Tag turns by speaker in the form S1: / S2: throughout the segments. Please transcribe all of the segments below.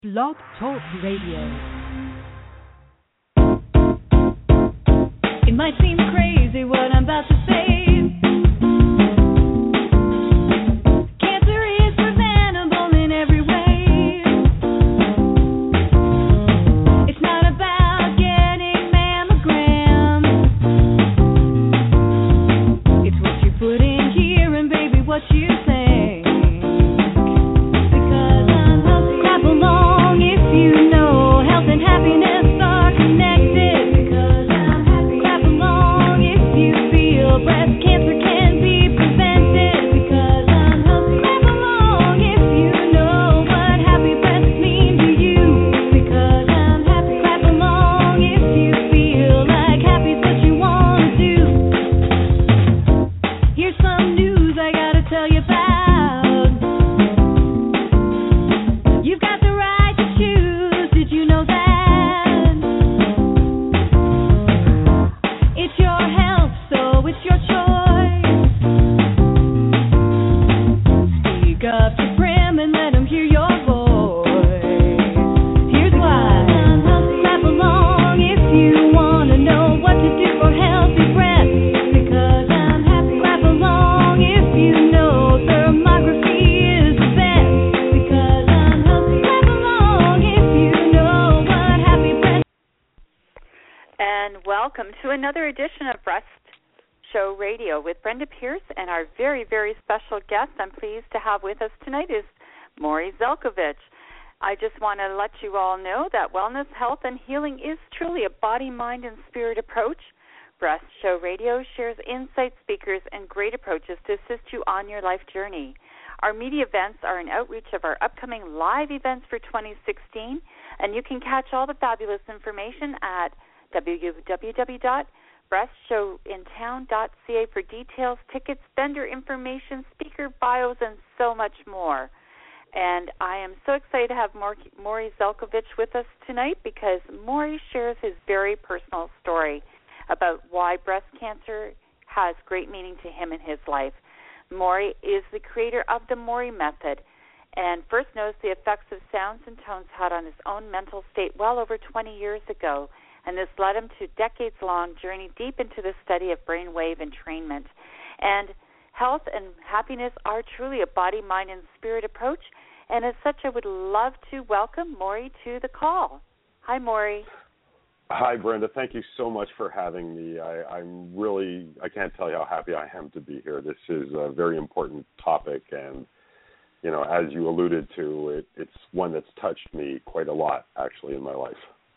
S1: Blog Talk Radio.
S2: It might seem crazy what I'm about to say. Cancer is preventable in every way. It's not about getting mammograms. It's what you put in here and baby what you say. Because I'm healthy. Clap along if you know health and happiness are connected. Because I'm happy. Clap along if you feel breast cancer can be prevented. Because I'm healthy. Clap along if you know what happy breasts mean to you. Because I'm happy. Clap along if you feel like happy's what you want to do. Here's some news I gotta tell you about. You've got the right to choose. Did you know that? It's your health, so it's your choice. Speak up to Prim and let him hear your voice. Here's why. Clap along if you want to know what to do for healthy breasts. Because I'm happy. Clap along if you know thermography is the best. Because I'm healthy. Clap along if you know what happy breasts.
S3: And welcome to another edition of Breast Show Radio with Brenda Pierce, and our very, very special guest I'm pleased to have with us tonight is Maury Zelkovich. I just want to let you all know that wellness, health, and healing is truly a body, mind, and spirit approach. Breast Show Radio shares insight, speakers, and great approaches to assist you on your life journey. Our media events are an outreach of our upcoming live events for 2016, and you can catch all the fabulous information at www.breastshowintown.ca for details, tickets, vendor information, speaker bios, and so much more. And I am so excited to have Maury Zelkovich with us tonight because Maury shares his very personal story about why breast cancer has great meaning to him in his life. Maury is the creator of the Maury Method and first noticed the effects of sounds and tones had on his own mental state well over 20 years ago, and this led him to a decades-long journey deep into the study of brainwave entrainment. And health and happiness are truly a body, mind, and spirit approach, and as such, I would love to welcome Maury to the call. Hi, Maury.
S4: Hi, Brenda. Thank you so much for having me. I can't tell you how happy I am to be here. This is a very important topic, and, you know, as you alluded to, it's one that's touched me quite a lot, actually, in my life.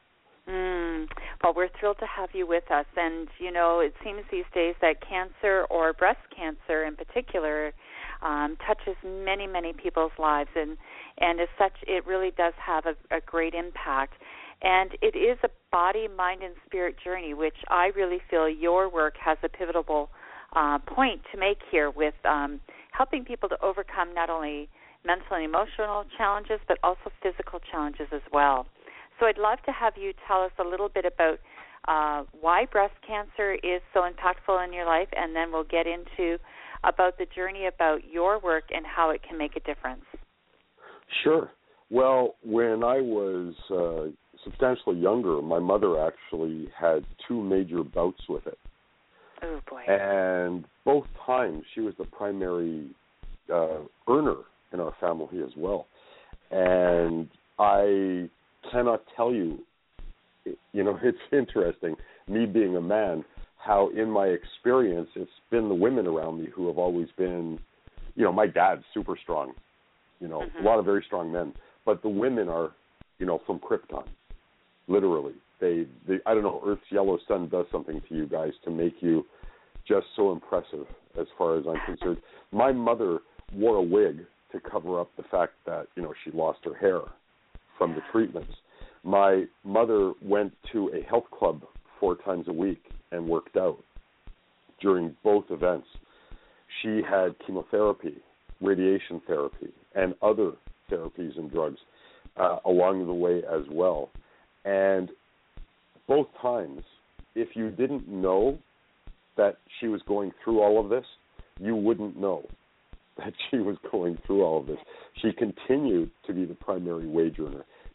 S3: Well, we're thrilled to have you with us. And, you know, it seems these days that cancer, or breast cancer in particular, touches many, many people's lives. And as such, it really does have a great impact. And it is a body, mind, and spirit journey, which I really feel your work has a pivotal point to make here with helping people to overcome not only mental and emotional challenges, but also physical challenges as well. So I'd love to have you tell us a little bit about why breast cancer is so impactful in your life, and then we'll get into about the journey about your work and how it can make a difference.
S4: Sure. Well, when I was substantially younger, my mother actually had two major bouts with it.
S3: Oh, boy.
S4: And both times she was the primary earner in our family as well. And I cannot tell you, you know, it's interesting, me being a man, how in my experience it's been the women around me who have always been, you know, my dad's super strong, you know, a lot of very strong men, but the women are, you know, from Krypton, literally. They I don't know, Earth's yellow sun does something to you guys to make you just so impressive as far as I'm concerned. My mother wore a wig to cover up the fact that, you know, she lost her hair from the treatments. My mother went to a health club 4 times a week and worked out during both events. She had chemotherapy, radiation therapy, and other therapies and drugs along the way as well. And both times, if you didn't know that she was going through all of this, you wouldn't know that she was going through all of this. She continued to be the primary wage earner.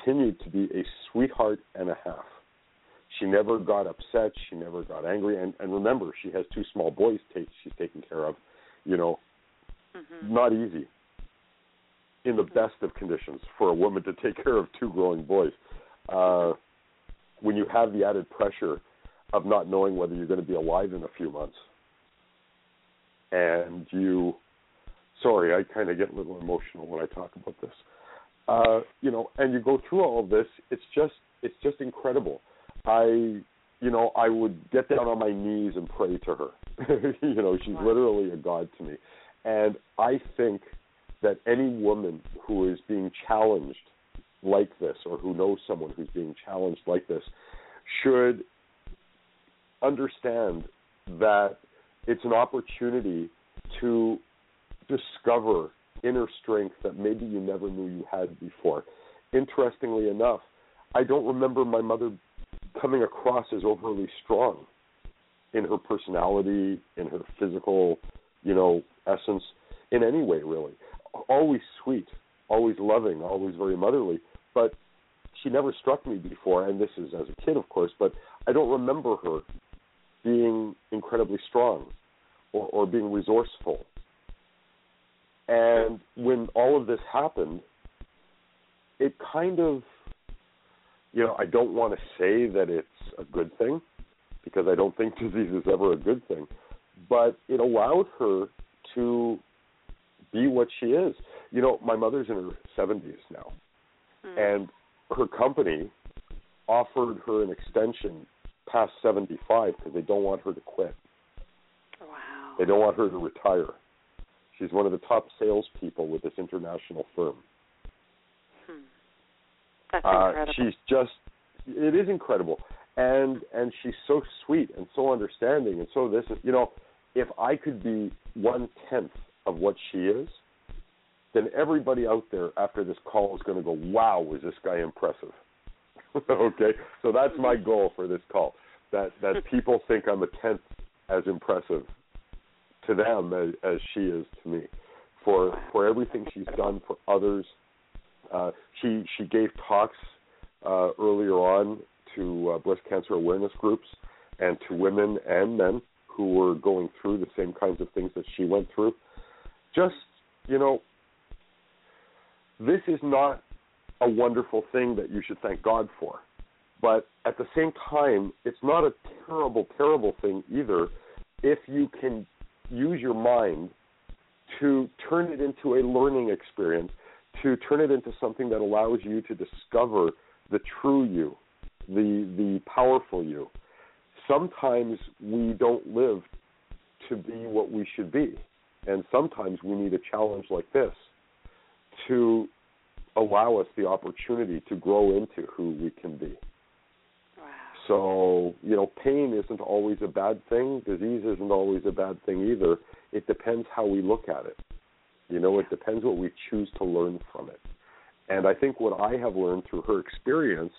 S4: continued to be a sweetheart and a half. She never got upset. She never got angry. And remember, she has 2 small boys she's taking care of. You know, not easy in the best of conditions for a woman to take care of 2 growing boys. When you have the added pressure of not knowing whether you're going to be alive in a few months. And sorry, I kind of get a little emotional when I talk about this. You know, and you go through all of this, it's just incredible. I would get down on my knees and pray to her. You know, she's literally a god to me. And I think that any woman who is being challenged like this, or who knows someone who's being challenged like this, should understand that it's an opportunity to discover inner strength that maybe you never knew you had before. Interestingly enough, I don't remember my mother coming across as overly strong in her personality, in her physical, you know, essence, in any way, really. Always sweet, always loving, always very motherly, but she never struck me before, and this is as a kid, of course, but I don't remember her being incredibly strong or being resourceful. And when all of this happened, it kind of, you know, I don't want to say that it's a good thing, because I don't think disease is ever a good thing, but it allowed her to be what she is. You know, my mother's in her 70s now, and her company offered her an extension past 75 because they don't want her to quit.
S3: Wow.
S4: They don't want her to retire. She's one of the top salespeople with this international firm.
S3: That's incredible.
S4: It is incredible. And she's so sweet and so understanding and so this is, you know, if I could be 1/10 of what she is, then everybody out there after this call is going to go, wow, was this guy impressive? Okay? So that's my goal for this call, that people think I'm 1/10 as impressive to them as she is to me, for everything she's done for others. She gave talks earlier on to breast cancer awareness groups and to women and men who were going through the same kinds of things that she went through. Just, you know, this is not a wonderful thing that you should thank God for. But at the same time, it's not a terrible, terrible thing either if you can use your mind to turn it into a learning experience, to turn it into something that allows you to discover the true you, the powerful you. Sometimes we don't live to be what we should be, and sometimes we need a challenge like this to allow us the opportunity to grow into who we can be.
S3: Wow.
S4: So, you know, pain isn't always a bad thing. Disease isn't always a bad thing either. It depends how we look at it. You know, it depends what we choose to learn from it. And I think what I have learned through her experiences,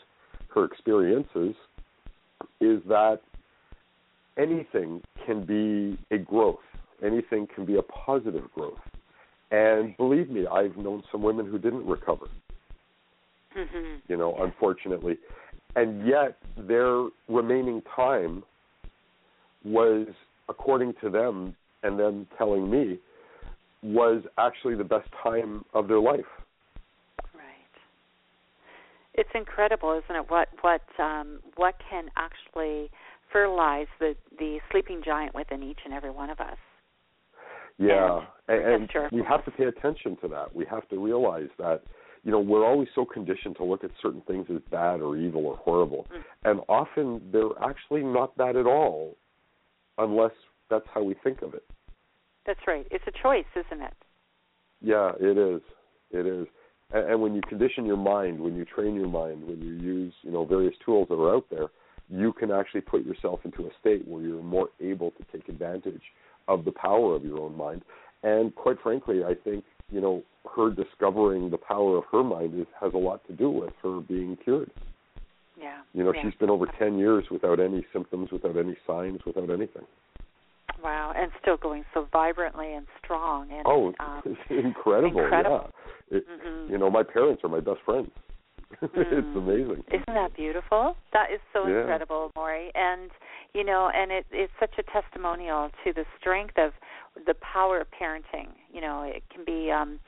S4: is that anything can be a growth. Anything can be a positive growth. And believe me, I've known some women who didn't recover, you know, unfortunately. And yet their remaining time was, according to them and them telling me, was actually the best time of their life.
S3: Right. It's incredible, isn't it? What can actually fertilize the sleeping giant within each and every one of us?
S4: Yeah, and we have to pay attention to that. We have to realize that, you know, we're always so conditioned to look at certain things as bad or evil or horrible. And often they're actually not bad at all, unless that's how we think of it.
S3: That's right. It's a choice, isn't it?
S4: Yeah, it is. It is. And when you condition your mind, when you train your mind, when you use, you know, various tools that are out there, you can actually put yourself into a state where you're more able to take advantage of the power of your own mind. And quite frankly, I think, you know, her discovering the power of her mind has a lot to do with her being cured.
S3: Yeah.
S4: You know, she's been over 10 years without any symptoms, without any signs, without anything.
S3: Wow, and still going so vibrantly and strong. And,
S4: it's incredible. Yeah. You know, my parents are my best friends. It's amazing.
S3: Isn't that beautiful? That is so
S4: Yeah.
S3: incredible, Maury. And, you know, and it's such a testimonial to the strength of the power of parenting. You know, it can be,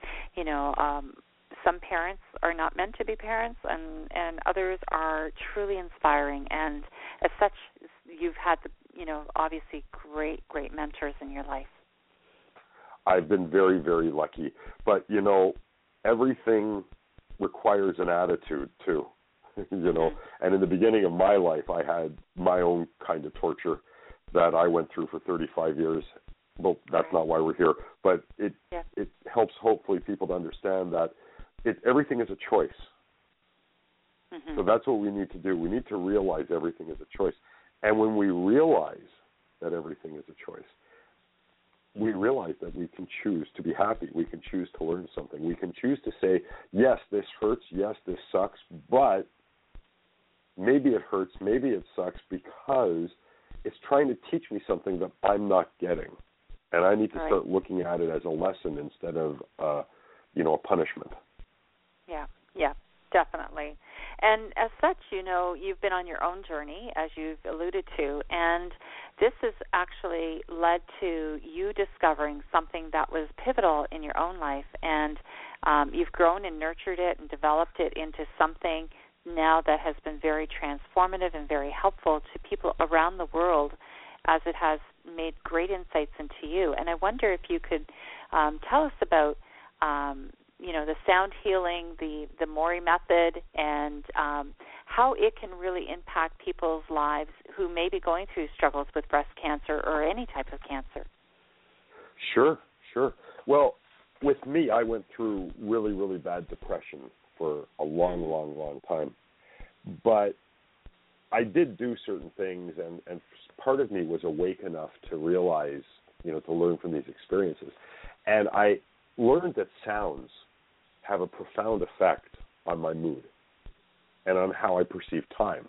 S3: some parents are not meant to be parents, and others are truly inspiring. And as such, you've had, obviously great mentors in your life.
S4: I've been very, very lucky. But, everything requires an attitude, too. And in the beginning of my life, I had my own kind of torture that I went through for 35 years. Well, that's not why we're here. But it helps, hopefully, people to understand that everything is a choice. So that's what we need to do. We need to realize everything is a choice. And when we realize that everything is a choice, we realize that we can choose to be happy. We can choose to learn something. We can choose to say, yes, this hurts. Yes, this sucks. But maybe it hurts. Maybe it sucks because it's trying to teach me something that I'm not getting. And I need to start looking at it as a lesson instead of, a punishment.
S3: Yeah, definitely. And as such, you've been on your own journey, as you've alluded to, and this has actually led to you discovering something that was pivotal in your own life, and you've grown and nurtured it and developed it into something now that has been very transformative and very helpful to people around the world, as it has made great insights into you. And I wonder if you could tell us about the sound healing, the Maury method, and how it can really impact people's lives who may be going through struggles with breast cancer or any type of cancer.
S4: Sure. Well, with me, I went through really, really bad depression for a long time. But I did do certain things, and part of me was awake enough to realize, to learn from these experiences. And I learned that sounds have a profound effect on my mood and on how I perceive time.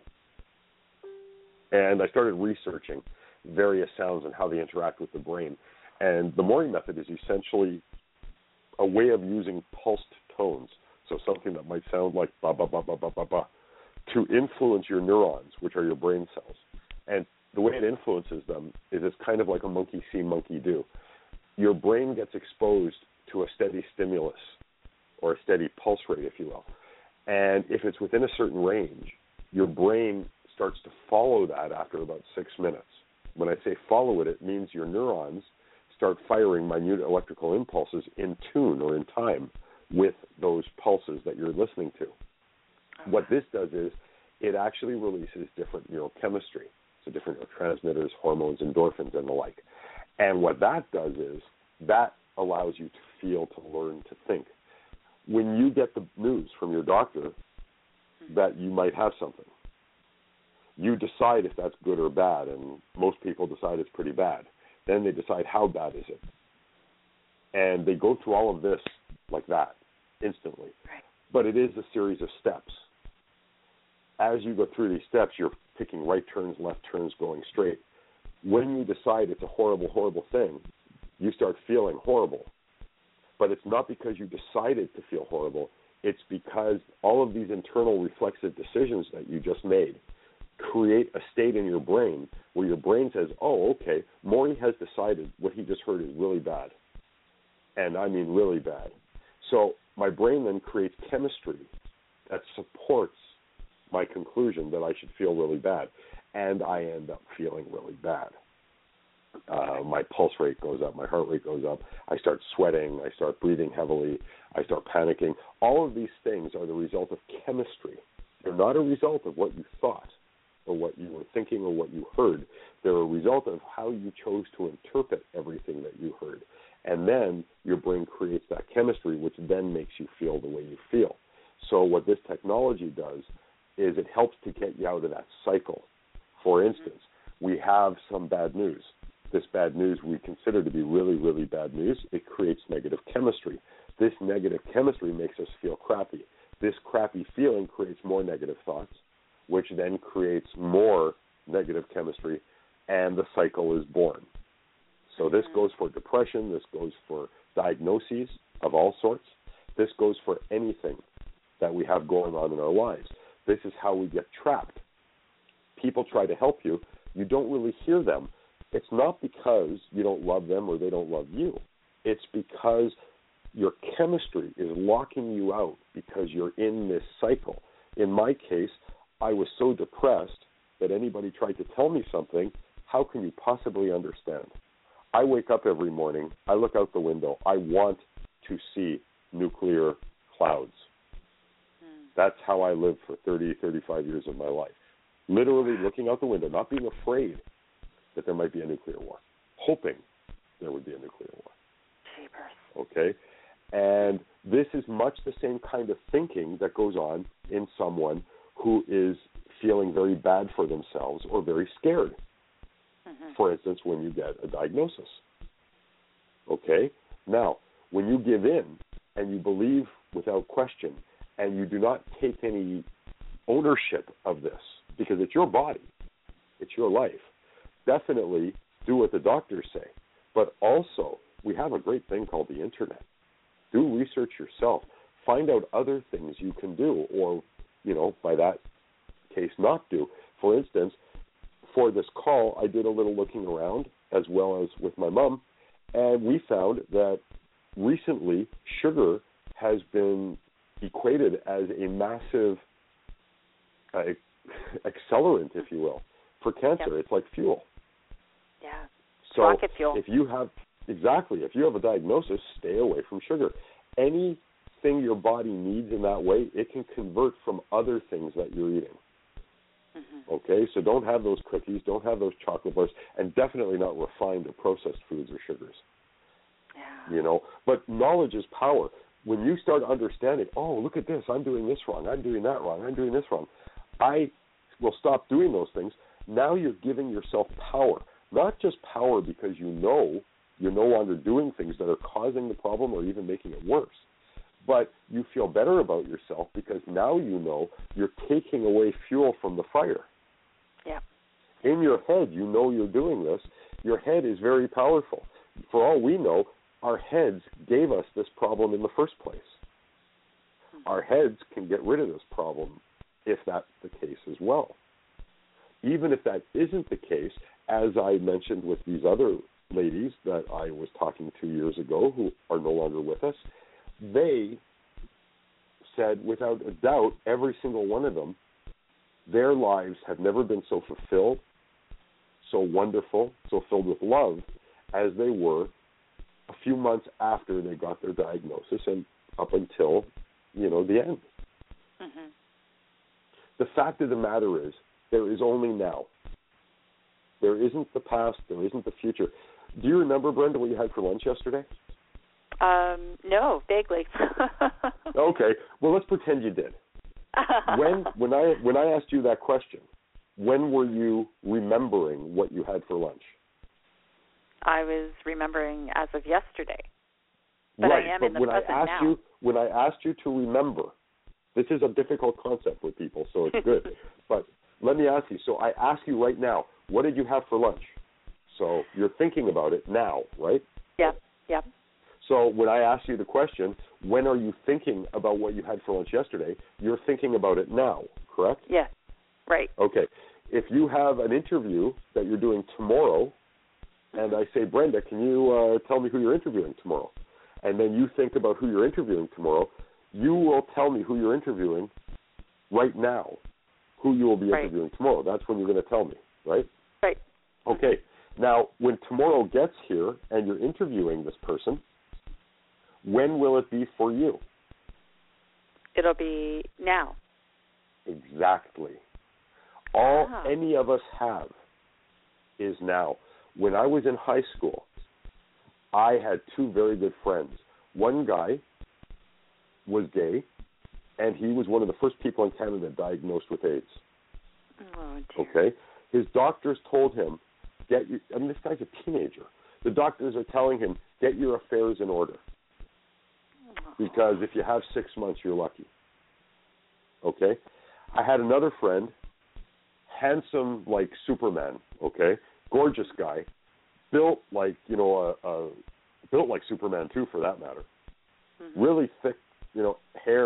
S4: And I started researching various sounds and how they interact with the brain. And the Maury method is essentially a way of using pulsed tones, so something that might sound like ba ba ba ba ba ba ba, to influence your neurons, which are your brain cells. And the way it influences them is it's kind of like a monkey see, monkey do. Your brain gets exposed to a steady stimulus, or a steady pulse rate, if you will. And if it's within a certain range, your brain starts to follow that after about 6 minutes. When I say follow it, it means your neurons start firing minute electrical impulses in tune or in time with those pulses that you're listening to. What this does is it actually releases different neurochemistry, so different neurotransmitters, hormones, endorphins, and the like. And what that does is that allows you to feel, to learn, to think. When you get the news from your doctor that you might have something, you decide if that's good or bad, and most people decide it's pretty bad. Then they decide how bad is it. And they go through all of this like that, instantly.
S3: Right.
S4: But it is a series of steps. As you go through these steps, you're picking right turns, left turns, going straight. When you decide it's a horrible, horrible thing, you start feeling horrible. But it's not because you decided to feel horrible. It's because all of these internal reflexive decisions that you just made create a state in your brain where your brain says, oh, okay, Maury has decided what he just heard is really bad. And I mean really bad. So my brain then creates chemistry that supports my conclusion that I should feel really bad. And I end up feeling really bad. My pulse rate goes up, my heart rate goes up, I start sweating, I start breathing heavily, I start panicking. All of these things are the result of chemistry. They're not a result of what you thought or what you were thinking or what you heard. They're a result of how you chose to interpret everything that you heard. And then your brain creates that chemistry, which then makes you feel the way you feel. So what this technology does is it helps to get you out of that cycle. For instance, we have some bad news. This bad news we consider to be really, really bad news. It creates negative chemistry. This negative chemistry makes us feel crappy. This crappy feeling creates more negative thoughts, which then creates more negative chemistry, and the cycle is born. So this goes for depression. This goes for diagnoses of all sorts. This goes for anything that we have going on in our lives. This is how we get trapped. People try to help you. You don't really hear them. It's not because you don't love them or they don't love you. It's because your chemistry is locking you out because you're in this cycle. In my case, I was so depressed that anybody tried to tell me something, how can you possibly understand? I wake up every morning, I look out the window, I want to see nuclear clouds. That's how I lived for 30, 35 years of my life. Literally looking out the window, not being afraid that there might be a nuclear war, hoping there would be a nuclear war. Okay? And this is much the same kind of thinking that goes on in someone who is feeling very bad for themselves or very scared. For instance, when you get a diagnosis. Okay? Now, when you give in and you believe without question and you do not take any ownership of this, because it's your body, it's your life, definitely do what the doctors say. But also, we have a great thing called the internet. Do research yourself. Find out other things you can do or, by that case, not do. For instance, for this call, I did a little looking around as well as with my mom, and we found that recently sugar has been equated as a massive accelerant, if you will, for cancer. Yep. It's like fuel.
S3: Yeah.
S4: So
S3: rocket fuel.
S4: If you have a diagnosis, stay away from sugar. Anything your body needs in that way, it can convert from other things that you're eating. Okay, so don't have those cookies, don't have those chocolate bars, and definitely not refined or processed foods or sugars.
S3: Yeah.
S4: But knowledge is power. When you start understanding, oh, look at this, I'm doing this wrong, I'm doing that wrong, I'm doing this wrong, I will stop doing those things. Now you're giving yourself power, not just power because you're no longer doing things that are causing the problem or even making it worse. But you feel better about yourself because now you're taking away fuel from the fire.
S3: Yeah.
S4: In your head, you're doing this. Your head is very powerful. For all we know, our heads gave us this problem in the first place. Our heads can get rid of this problem if that's the case as well. Even if that isn't the case, as I mentioned with these other ladies that I was talking to years ago who are no longer with us, they said without a doubt, every single one of them, their lives have never been so fulfilled, so wonderful, so filled with love as they were a few months after they got their diagnosis and up until, the end. The fact of the matter is, there is only now. There isn't the past, there isn't the future. Do you remember, Brenda, what you had for lunch yesterday?
S3: No, vaguely.
S4: Okay, well, let's pretend you did. When I asked you that question, when were you remembering what you had for lunch?
S3: I was remembering as of yesterday. But
S4: right,
S3: I am
S4: but
S3: in the
S4: when
S3: present
S4: I asked
S3: now.
S4: When I asked you to remember, this is a difficult concept with people, so it's good. But let me ask you, so I ask you right now, what did you have for lunch? So you're thinking about it now, right?
S3: Yep.
S4: So when I ask you the question, when are you thinking about what you had for lunch yesterday, you're thinking about it now, correct?
S3: Yes, right.
S4: Okay. If you have an interview that you're doing tomorrow, and I say, Brenda, can you tell me who you're interviewing tomorrow? And then you think about who you're interviewing tomorrow, you will tell me who you're interviewing right now, who you will be interviewing tomorrow. That's when you're going to tell me, right?
S3: Right.
S4: Okay. Now, when tomorrow gets here and you're interviewing this person, when will it be for you?
S3: It'll be now.
S4: Exactly. All any of us have is now. When I was in high school, I had two very good friends. One guy was gay, and he was one of the first people in Canada diagnosed with AIDS.
S3: Oh, dear.
S4: Okay? His doctors told him, this guy's a teenager. The doctors are telling him, get your affairs in order. Because if you have 6 months, you're lucky. Okay? I had another friend, handsome like Superman, okay? Gorgeous guy, built like, built like Superman too, for that matter. Really thick, hair,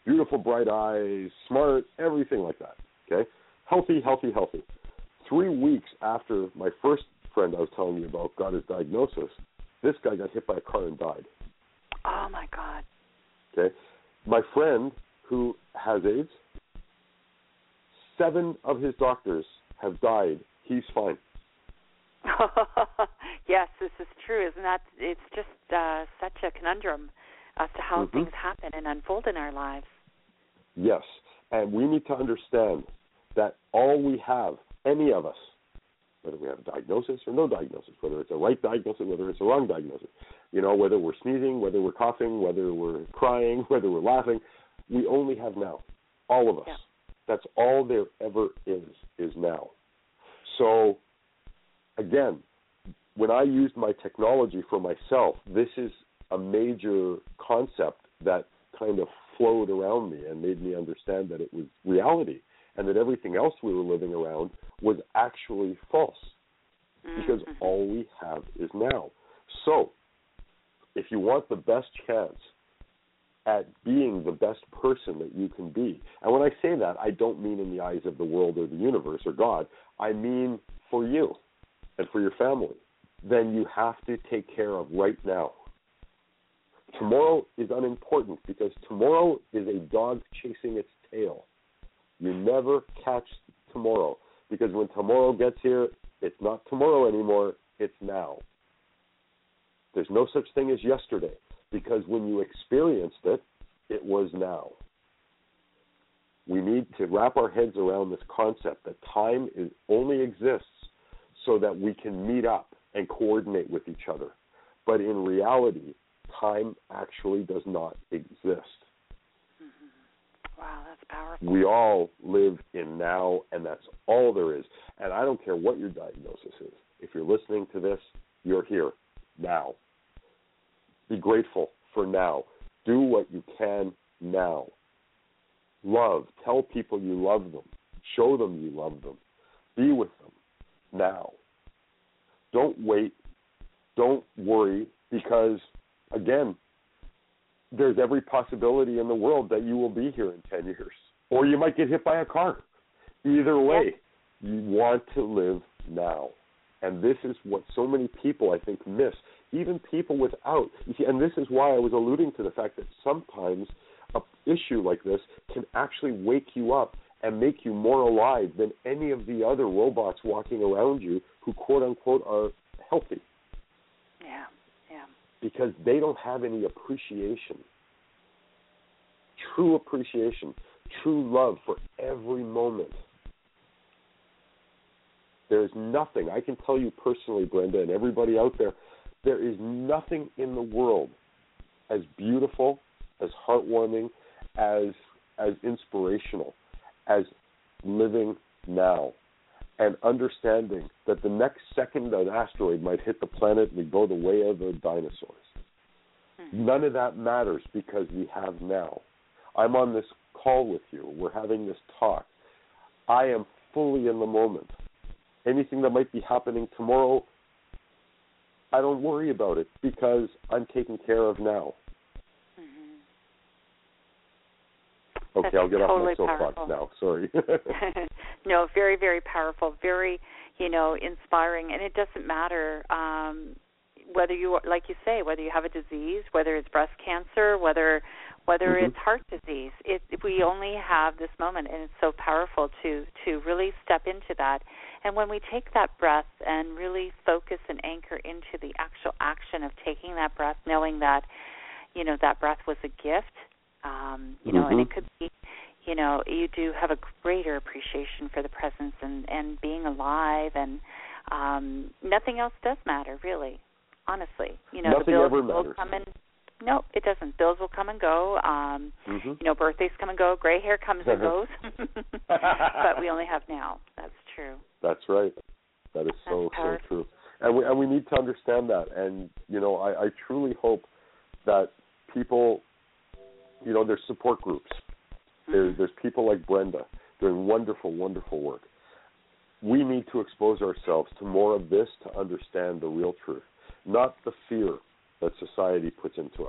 S4: beautiful, bright eyes, smart, everything like that. Okay, healthy. 3 weeks after my first friend I was telling you about got his diagnosis, this guy got hit by a car and died.
S3: Oh, my God.
S4: Okay, my friend who has AIDS, 7 of his doctors have died. He's fine.
S3: Yes, this is true. Isn't that? It's just such a conundrum as to how things happen and unfold in our lives.
S4: Yes, and we need to understand that all we have, any of us, whether we have a diagnosis or no diagnosis, whether it's a right diagnosis, whether it's a wrong diagnosis, whether we're sneezing, whether we're coughing, whether we're crying, whether we're laughing, we only have now. All of us. Yeah. That's all there ever is now. So, again, when I used my technology for myself, this is a major concept that kind of flowed around me and made me understand that it was reality and that everything else we were living around was actually false because all we have is now. So, if you want the best chance at being the best person that you can be, and when I say that, I don't mean in the eyes of the world or the universe or God, I mean for you and for your family, then you have to take care of right now. Tomorrow is unimportant because tomorrow is a dog chasing its tail. You never catch tomorrow because when tomorrow gets here, it's not tomorrow anymore, it's now. There's no such thing as yesterday because when you experienced it, it was now. We need to wrap our heads around this concept that time only exists so that we can meet up and coordinate with each other. But in reality, time actually does not exist.
S3: Wow, that's powerful.
S4: We all live in now, and that's all there is. And I don't care what your diagnosis is. If you're listening to this, you're here now. Be grateful for now. Do what you can now. Love. Tell people you love them. Show them you love them. Be with them now. Don't wait. Don't worry because, again, there's every possibility in the world that you will be here in 10 years. Or you might get hit by a car. Either way, you want to live now. And this is what so many people, I think, miss. Even people without. You see, and this is why I was alluding to the fact that sometimes an issue like this can actually wake you up and make you more alive than any of the other robots walking around you who, quote unquote, are healthy.
S3: Yeah.
S4: Because they don't have any appreciation, true love for every moment. There's nothing, I can tell you personally, Brenda, and everybody out there, there is nothing in the world as beautiful, as heartwarming, as inspirational as living now and understanding that the next second an asteroid might hit the planet and we go the way of the dinosaurs. None of that matters because we have now. I'm on this call with you. We're having this talk. I am fully in the moment. Anything that might be happening tomorrow, I don't worry about it because I'm taken care of now. Okay, I'll get off my soapbox now. Sorry.
S3: No, very, very powerful, very, inspiring. And it doesn't matter whether you, like you say, whether you have a disease, whether it's breast cancer, whether it's heart disease. We only have this moment, and it's so powerful to really step into that. And when we take that breath and really focus and anchor into the actual action of taking that breath, knowing that, that breath was a gift, and it could be, you do have a greater appreciation for the presence and being alive, and nothing else does matter, really, honestly.
S4: Nothing
S3: the bills
S4: ever
S3: will
S4: matters.
S3: come and no, it doesn't. Bills will come and go. Birthdays come and go. Gray hair comes and goes. But we only have now. That's true.
S4: That's right. That is so true. And we need to understand that. And, I truly hope that people, there's support groups. There's people like Brenda doing wonderful, wonderful work. We need to expose ourselves to more of this to understand the real truth, not the fear that society puts into us,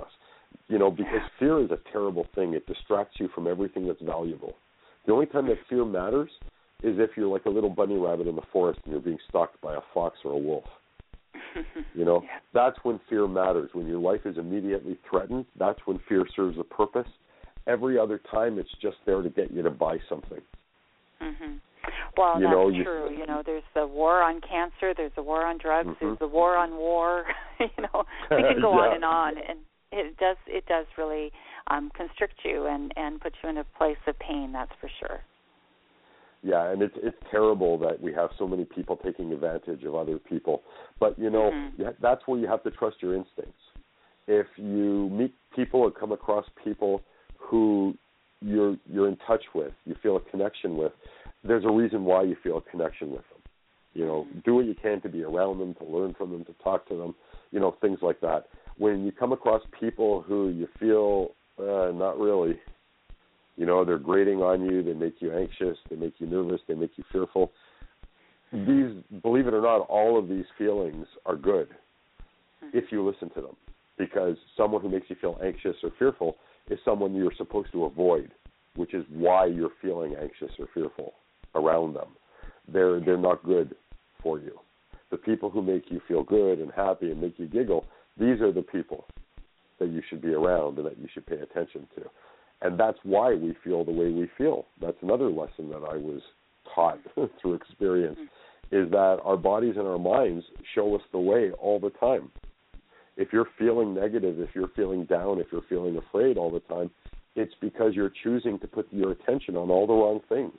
S4: Because fear is a terrible thing. It distracts you from everything that's valuable. The only time that fear matters is if you're like a little bunny rabbit in the forest and you're being stalked by a fox or a wolf. That's when fear matters. When your life is immediately threatened, that's when fear serves a purpose. Every other time, it's just there to get you to buy something.
S3: Mm-hmm. Well, that's true. There's the war on cancer. There's the war on drugs. Mm-hmm. There's the war on war. We can go on, and it does really constrict you and put you in a place of pain. That's for sure.
S4: Yeah, and it's terrible that we have so many people taking advantage of other people. But, that's where you have to trust your instincts. If you meet people or come across people who you're in touch with, you feel a connection with, there's a reason why you feel a connection with them. Do what you can to be around them, to learn from them, to talk to them, things like that. When you come across people who you feel not really, they're grating on you, they make you anxious, they make you nervous, they make you fearful. Believe it or not, all of these feelings are good if you listen to them, because someone who makes you feel anxious or fearful is someone you're supposed to avoid, which is why you're feeling anxious or fearful around them. They're not good for you. The people who make you feel good and happy and make you giggle, these are the people that you should be around and that you should pay attention to. And that's why we feel the way we feel. That's another lesson that I was taught through experience, is that our bodies and our minds show us the way all the time. If you're feeling negative, if you're feeling down, if you're feeling afraid all the time, it's because you're choosing to put your attention on all the wrong things.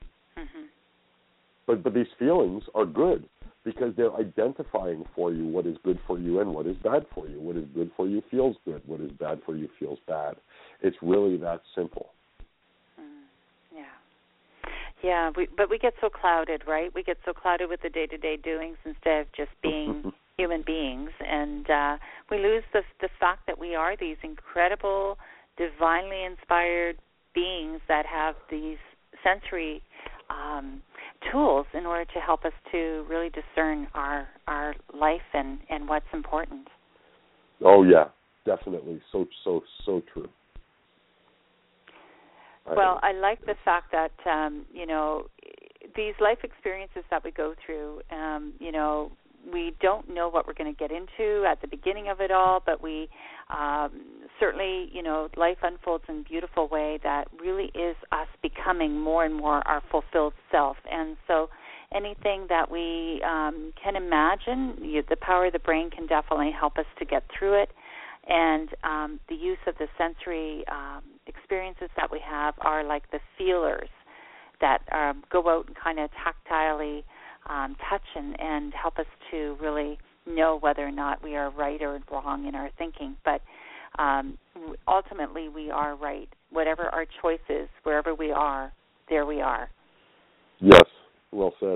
S4: But these feelings are good because they're identifying for you what is good for you and what is bad for you. What is good for you feels good. What is bad for you feels bad. It's really that simple.
S3: Yeah, but we get so clouded, right? We get so clouded with the day-to-day doings instead of just being human beings, and we lose the fact that we are these incredible, divinely inspired beings that have these sensory tools in order to help us to really discern our life and what's important.
S4: Oh, yeah, definitely. So true.
S3: Well, I like the fact that, these life experiences that we go through, we don't know what we're going to get into at the beginning of it all, but we certainly, life unfolds in a beautiful way that really is us becoming more and more our fulfilled self. And so anything that we can imagine, the power of the brain can definitely help us to get through it. And the use of the sensory experiences that we have are like the feelers that go out and kind of tactilely touch and help us to really know whether or not we are right or wrong in our thinking. But ultimately, we are right. Whatever our choice is, wherever we are, there we are.
S4: Yes, well said.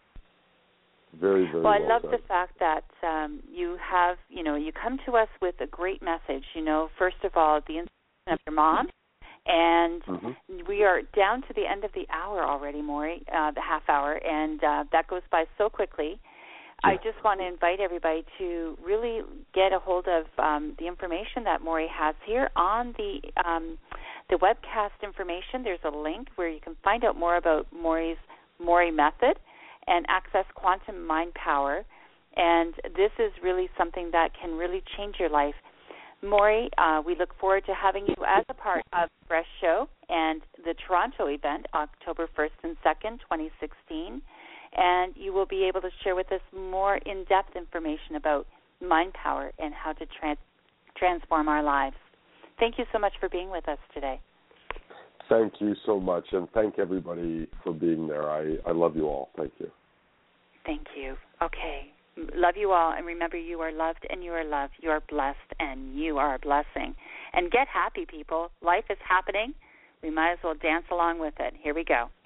S4: Very, very well
S3: I love
S4: said.
S3: the fact that you have, you come to us with a great message. First of all, the inspiration of your mom, and we are down to the end of the hour already, Morrie, the half hour, and that goes by so quickly. Yeah. I just want to invite everybody to really get a hold of the information that Morrie has here on the webcast information. There's a link where you can find out more about Morrie method and access quantum mind power. And this is really something that can really change your life. Morrie, we look forward to having you as a part of the Fresh Show and the Toronto event, October 1st and 2nd, 2016. And you will be able to share with us more in-depth information about mind power and how to transform our lives. Thank you so much for being with us today.
S4: Thank you so much, and thank everybody for being there. I love you all. Thank you.
S3: Thank you. Okay. Love you all, and remember, you are loved and you are loved. You are blessed and you are a blessing. And get happy, people. Life is happening. We might as well dance along with it. Here we go.